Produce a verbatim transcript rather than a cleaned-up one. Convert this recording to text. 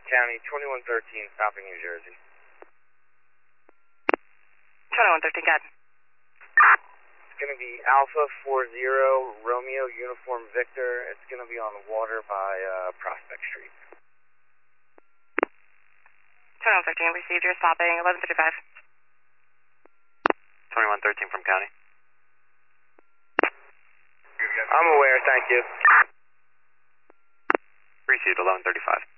County, twenty-one thirteen, stopping New Jersey. twenty-one thirteen, got it. It's going to be Alpha four zero, Romeo, Uniform Victor. It's going to be on the water by uh, Prospect Street. twenty-one thirteen, received. You're stopping eleven fifty-five. twenty-one thirteen from County. I'm aware, thank you. Received eleven thirty-five.